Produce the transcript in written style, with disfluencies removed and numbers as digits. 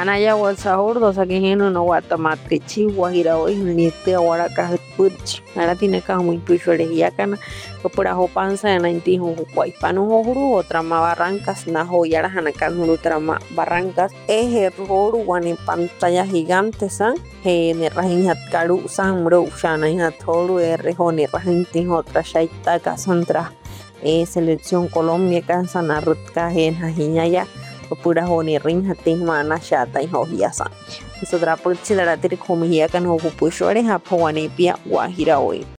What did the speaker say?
Anaya WhatsApp sa que heno no guatamatri Guajira hoy ni te ahora kahpurch ara tiene ka muy puchore ya kana pura hopanza en inti huaipano hojuru otra ma Barrancas na joyara hanakan trama Barrancas es roru en pantalla gigante san ne rahin hat karu san bro shana hat toru rejoni rahin tin otra shaita kasantra selección Colombia kan rutka hen hahinya pura honi ring hatin mana shata y hohiasa eso tra purchi la tiri komia kan ho pushore ha pawani pia Guajira hoy